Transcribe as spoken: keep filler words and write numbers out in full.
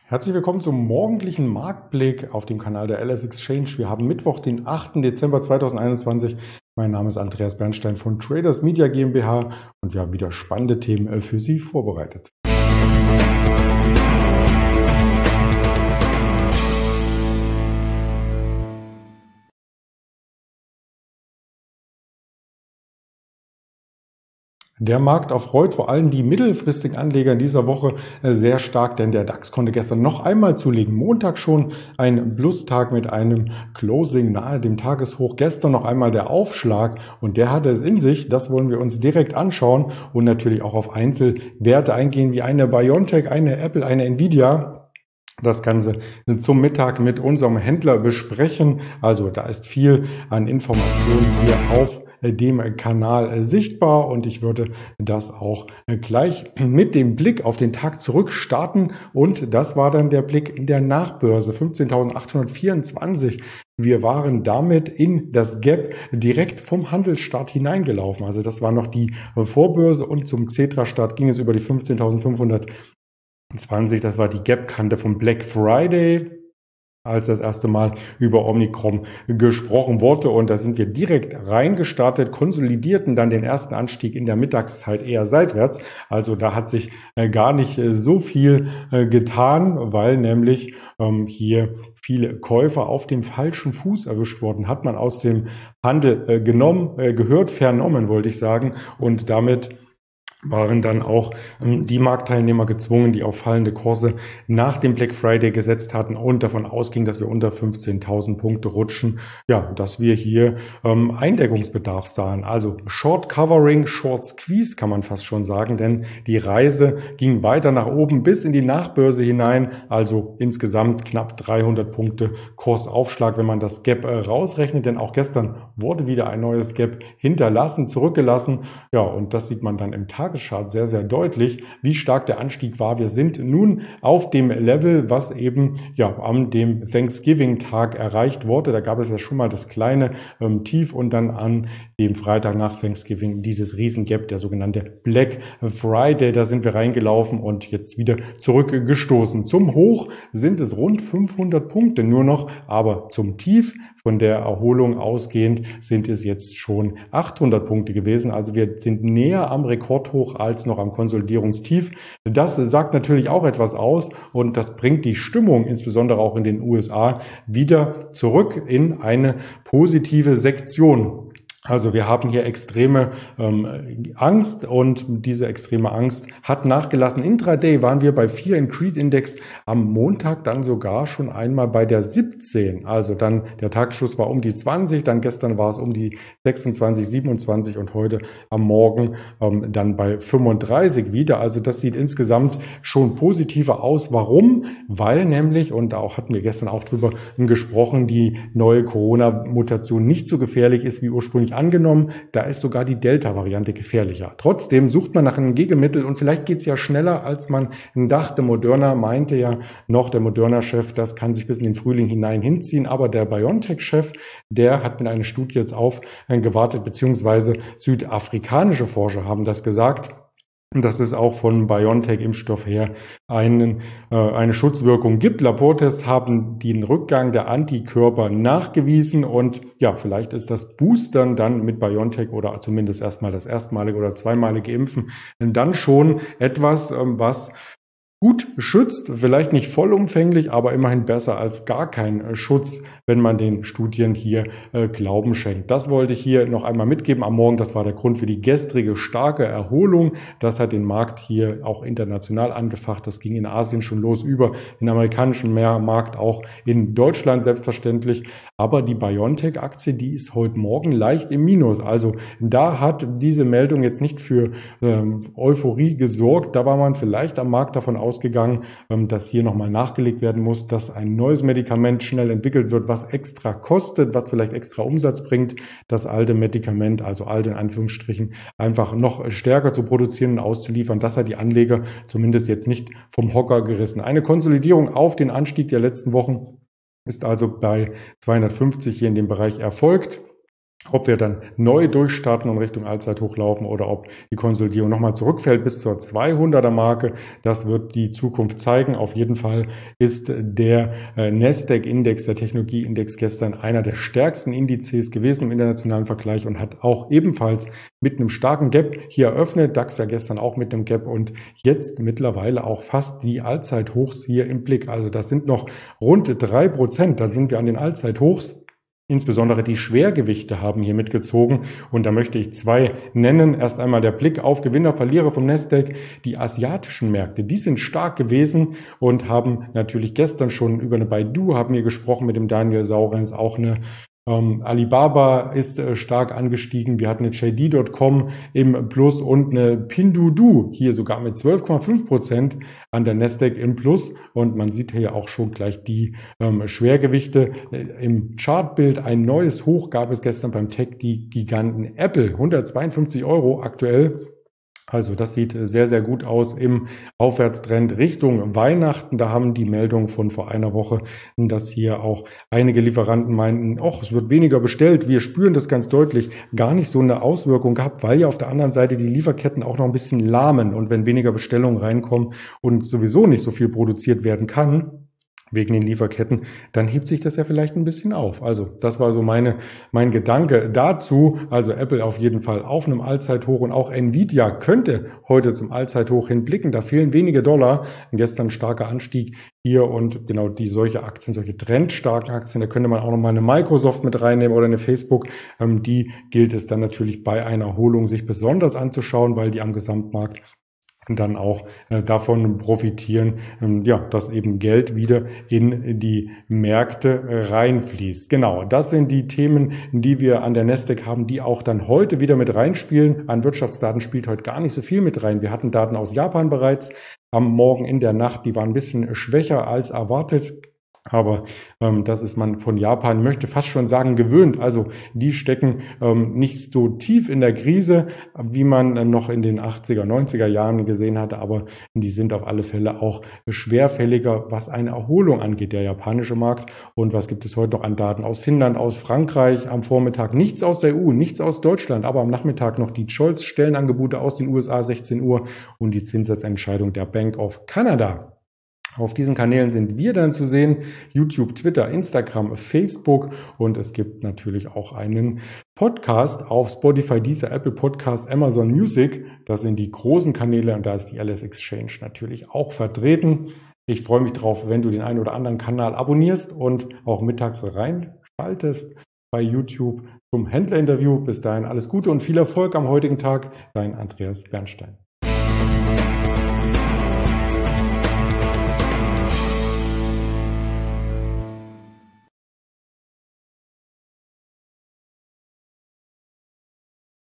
Herzlich willkommen zum morgendlichen Marktblick auf dem Kanal der L S Exchange. Wir haben Mittwoch, den achten Dezember zweitausendeinundzwanzig. Mein Name ist Andreas Bernstein von Traders Media GmbH und wir haben wieder spannende Themen für Sie vorbereitet. Der Markt erfreut vor allem die mittelfristigen Anleger in dieser Woche sehr stark, denn der DAX konnte gestern noch einmal zulegen. Montag schon ein Plustag mit einem Closing nahe dem Tageshoch. Gestern noch einmal der Aufschlag und der hatte es in sich. Das wollen wir uns direkt anschauen und natürlich auch auf Einzelwerte eingehen, wie eine BioNTech, eine Apple, eine Nvidia. Das Ganze zum Mittag mit unserem Händler besprechen. Also da ist viel an Informationen hier auf dem Kanal sichtbar und ich würde das auch gleich mit dem Blick auf den Tag zurück starten und das war dann der Blick in der Nachbörse fünfzehntausendachthundertvierundzwanzig. Wir waren damit in das Gap direkt vom Handelsstart hineingelaufen. Also das war noch die Vorbörse und zum Xetra-Start ging es über die fünfzehntausendfünfhundertzwanzig. Das war die Gap-Kante vom Black Friday, als das erste Mal über Omicron gesprochen wurde. Und da sind wir direkt reingestartet, konsolidierten dann den ersten Anstieg in der Mittagszeit eher seitwärts. Also da hat sich gar nicht so viel getan, weil nämlich ähm, hier viele Käufer auf dem falschen Fuß erwischt wurden. Hat man aus dem Handel äh, genommen, äh, gehört, vernommen, wollte ich sagen. Und damit waren dann auch ähm, die Marktteilnehmer gezwungen, die auf fallende Kurse nach dem Black Friday gesetzt hatten und davon ausging, dass wir unter fünfzehntausend Punkte rutschen, ja, dass wir hier ähm, Eindeckungsbedarf sahen. Also Short Covering, Short Squeeze kann man fast schon sagen, denn die Reise ging weiter nach oben bis in die Nachbörse hinein, also insgesamt knapp dreihundert Punkte Kursaufschlag, wenn man das Gap äh, rausrechnet, denn auch gestern wurde wieder ein neues Gap hinterlassen, zurückgelassen, ja, und das sieht man dann im Tag sehr, sehr deutlich, wie stark der Anstieg war. Wir sind nun auf dem Level, was eben ja am dem Thanksgiving-Tag erreicht wurde. Da gab es ja schon mal das kleine ähm, Tief und dann an dem Freitag nach Thanksgiving dieses Riesengap, der sogenannte Black Friday. Da sind wir reingelaufen und jetzt wieder zurückgestoßen. Zum Hoch sind es rund fünfhundert Punkte nur noch, aber zum Tief von der Erholung ausgehend sind es jetzt schon achthundert Punkte gewesen. Also wir sind näher am Rekordhoch als noch am Konsolidierungstief. Das sagt natürlich auch etwas aus und das bringt die Stimmung, insbesondere auch in den U S A, wieder zurück in eine positive Sektion. Also wir haben hier extreme ähm, Angst und diese extreme Angst hat nachgelassen. Intraday waren wir bei Fear and Greed Index am Montag dann sogar schon einmal bei der siebzehn. Also dann der Tagesschluss war um die zwanzig, dann gestern war es um die sechsundzwanzig, siebenundzwanzig und heute am Morgen ähm, dann bei fünfunddreißig wieder. Also das sieht insgesamt schon positiver aus. Warum? Weil nämlich, und da auch hatten wir gestern auch drüber gesprochen, die neue Corona-Mutation nicht so gefährlich ist wie ursprünglich angenommen, da ist sogar die Delta-Variante gefährlicher. Trotzdem sucht man nach einem Gegenmittel und vielleicht geht es ja schneller, als man dachte. Moderna meinte ja noch, der Moderna-Chef, das kann sich bis in den Frühling hinein hinziehen, aber der BioNTech-Chef, der hat mit einer Studie jetzt aufgewartet, beziehungsweise südafrikanische Forscher haben das gesagt, dass es auch von BioNTech-Impfstoff her einen, äh, eine Schutzwirkung gibt. Labortests haben den Rückgang der Antikörper nachgewiesen und ja, vielleicht ist das Boostern dann mit BioNTech oder zumindest erstmal das erstmalige oder zweimalige Impfen dann schon etwas, ähm, was gut schützt, vielleicht nicht vollumfänglich, aber immerhin besser als gar kein Schutz, wenn man den Studien hier äh, Glauben schenkt. Das wollte ich hier noch einmal mitgeben am Morgen. Das war der Grund für die gestrige starke Erholung. Das hat den Markt hier auch international angefacht. Das ging in Asien schon los, über den amerikanischen Markt, auch in Deutschland selbstverständlich. Aber die BioNTech-Aktie, die ist heute Morgen leicht im Minus. Also da hat diese Meldung jetzt nicht für ähm, Euphorie gesorgt. Da war man vielleicht am Markt davon aus, ausgegangen, dass hier nochmal nachgelegt werden muss, dass ein neues Medikament schnell entwickelt wird, was extra kostet, was vielleicht extra Umsatz bringt, das alte Medikament, also alte in Anführungsstrichen, einfach noch stärker zu produzieren und auszuliefern. Das hat die Anleger zumindest jetzt nicht vom Hocker gerissen. Eine Konsolidierung auf den Anstieg der letzten Wochen ist also bei zweihundertfünfzig hier in dem Bereich erfolgt. Ob wir dann neu durchstarten und Richtung Allzeithoch laufen oder ob die Konsolidierung nochmal zurückfällt bis zur zweihunderter Marke, das wird die Zukunft zeigen. Auf jeden Fall ist der äh, Nasdaq-Index, der Technologie-Index gestern einer der stärksten Indizes gewesen im internationalen Vergleich und hat auch ebenfalls mit einem starken Gap hier eröffnet. DAX ja gestern auch mit einem Gap und jetzt mittlerweile auch fast die Allzeithochs hier im Blick. Also das sind noch rund drei Prozent, dann sind wir an den Allzeithochs. Insbesondere die Schwergewichte haben hier mitgezogen und da möchte ich zwei nennen. Erst einmal der Blick auf Gewinner, Verlierer vom Nasdaq. Die asiatischen Märkte, die sind stark gewesen und haben natürlich gestern schon über eine Baidu, haben wir gesprochen mit dem Daniel Saurenz, auch eine Ähm, Alibaba ist äh, stark angestiegen. Wir hatten eine J D Punkt com im Plus und eine Pinduoduo hier sogar mit zwölf Komma fünf Prozent an der Nasdaq im Plus. Und man sieht hier auch schon gleich die ähm, Schwergewichte äh, im Chartbild. Ein neues Hoch gab es gestern beim Tech-Giganten Apple, hundertzweiundfünfzig Euro aktuell. Also das sieht sehr, sehr gut aus im Aufwärtstrend Richtung Weihnachten. Da haben die Meldungen von vor einer Woche, dass hier auch einige Lieferanten meinten, ach, es wird weniger bestellt. Wir spüren das ganz deutlich. Gar nicht so eine Auswirkung gehabt, weil ja auf der anderen Seite die Lieferketten auch noch ein bisschen lahmen. Und wenn weniger Bestellungen reinkommen und sowieso nicht so viel produziert werden kann, wegen den Lieferketten, dann hebt sich das ja vielleicht ein bisschen auf. Also das war so meine, mein Gedanke dazu. Also Apple auf jeden Fall auf einem Allzeithoch und auch Nvidia könnte heute zum Allzeithoch hinblicken. Da fehlen wenige Dollar. Gestern starker Anstieg hier und genau die solche Aktien, solche trendstarken Aktien, da könnte man auch nochmal eine Microsoft mit reinnehmen oder eine Facebook. Ähm, die gilt es dann natürlich bei einer Erholung sich besonders anzuschauen, weil die am Gesamtmarkt und dann auch äh, davon profitieren, ähm, ja, dass eben Geld wieder in die Märkte äh, reinfließt. Genau, das sind die Themen, die wir an der Nasdaq haben, die auch dann heute wieder mit reinspielen. An Wirtschaftsdaten spielt heute gar nicht so viel mit rein. Wir hatten Daten aus Japan bereits am Morgen in der Nacht, die waren ein bisschen schwächer als erwartet. Aber ähm, das ist man von Japan, möchte fast schon sagen, gewöhnt. Also die stecken ähm, nicht so tief in der Krise, wie man äh, noch in den achtziger, neunziger Jahren gesehen hatte. Aber die sind auf alle Fälle auch schwerfälliger, was eine Erholung angeht, der japanische Markt. Und was gibt es heute noch an Daten aus Finnland, aus Frankreich? Am Vormittag nichts aus der E U, nichts aus Deutschland. Aber am Nachmittag noch die Scholz-Stellenangebote aus den U S A, sechzehn Uhr. Und die Zinssatzentscheidung der Bank of Canada. Auf diesen Kanälen sind wir dann zu sehen, YouTube, Twitter, Instagram, Facebook und es gibt natürlich auch einen Podcast auf Spotify, Deezer, Apple Podcasts, Amazon Music. Das sind die großen Kanäle und da ist die L S Exchange natürlich auch vertreten. Ich freue mich drauf, wenn du den einen oder anderen Kanal abonnierst und auch mittags reinschaltest bei YouTube zum Händlerinterview. Bis dahin alles Gute und viel Erfolg am heutigen Tag. Dein Andreas Bernstein.